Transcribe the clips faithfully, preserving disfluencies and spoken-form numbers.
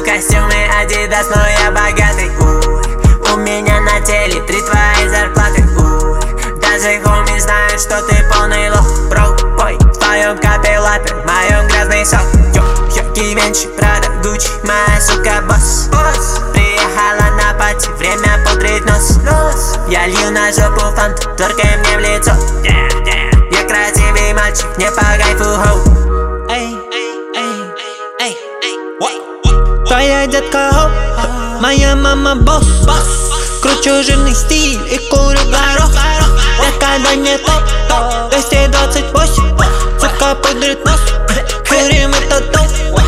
костюмы Adidas, но я богатый. Уй, у меня на теле три твои зарплаты. Уй, даже хоми знают, что ты полный лох, бро. Ой, в твоем капеллапе, в моем грязный сок. Йо, йо, Givenchy, Prada, Gucci, моя сука босс. Приехала на пати, время пудрить нос. Я лью на жопу фанту, тверкай мне в лицо. Я красивый мальчик, не по кайфу, хоу. Эй, эй, эй, эй. Твоя детка хоп, моя мама босс. Кручу жирный стиль и курю горох. Я когда не топ, двести двадцать восемь. Сука пудрит нос, курим это топ.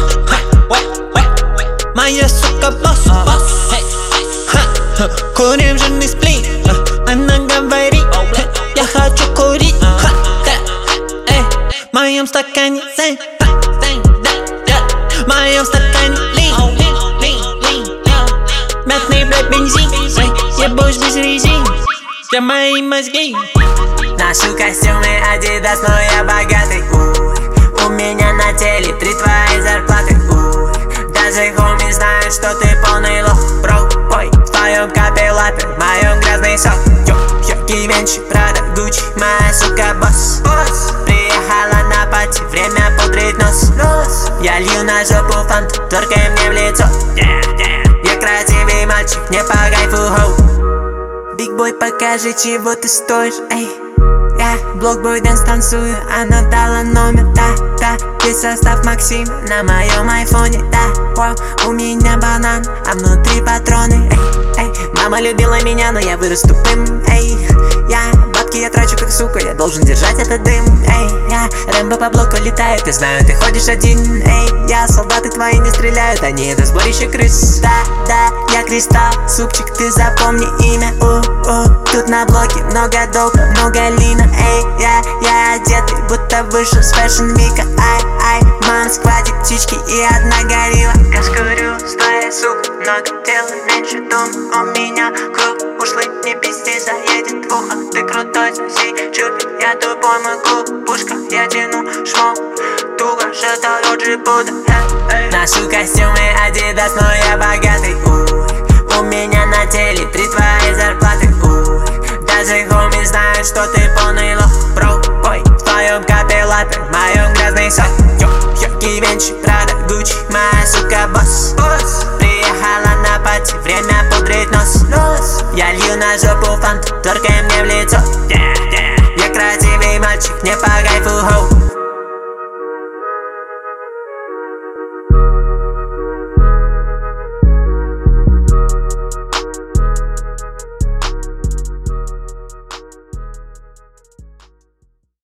Моя сука босс. Курим жирный сплит, она говорит, я хочу курить. Эй, в моем стакане зейн, в моем стакане лин. Мятный, блядь, бензин, ебусь без резин, для мои мозги. Ношу костюмы Adidas, но я богатый. Уй, у меня на теле три твои зарплаты. Уй, даже хоми знают, что ты полный лох, бро. Ой, в твоем капеллапе, в моем грязный сок. Йо, йо, Givenchy, Prada, Gucci, моя сука босс. Приехала на пати, время пудрить нос. Я лью на жопу фанту, тверкай мне в лицо. Я красивый мальчик, не по кайфу, хоу. Биг-бой, покажи, чего ты стоишь, эй. Я блокбой дэнс танцую, она дала номер, да, да. Весь состав Максим на моем айфоне, да. Вау, у меня банан, а внутри патроны, эй, эй. Мама любила меня, но я вырос тупым, эй. Я бабки я трачу как сука, я должен держать этот дым, эй. Я Рэмбо по блоку летает, ты знаю, ты ходишь один, эй. Я солдаты твои не стреляют, они это сборище крыс. Да, да, я кристалл, супчик, ты запомни имя, у-у. Тут на блоке много доп, много лина, эй. Я, я одетый, будто вышел с фэшн вика, ай, ай. Мам сквадик, птички и одна горилла. Я скурю с твоей сукой, много дела, меньше дум. У меня круг ушлый, не пизди, заедет в ухо. Ты крутой, соси, чупи, я тупой, мой клуб, пушка. Я тяну шмок, туго, что-то лучше буду. Ношу костюмы Adidas, но я богатый. Уй, у меня на теле три твои зарплаты. Уй, даже хоми знают, что ты полный лох, бро. Ой, в твоем капеллапе, в моем грязный сок. Йо, йо, Givenchy, Prada, Gucci, моя сука босс. Приехала на пати, время пудрить нос. Я лью на жопу фанту, тверкай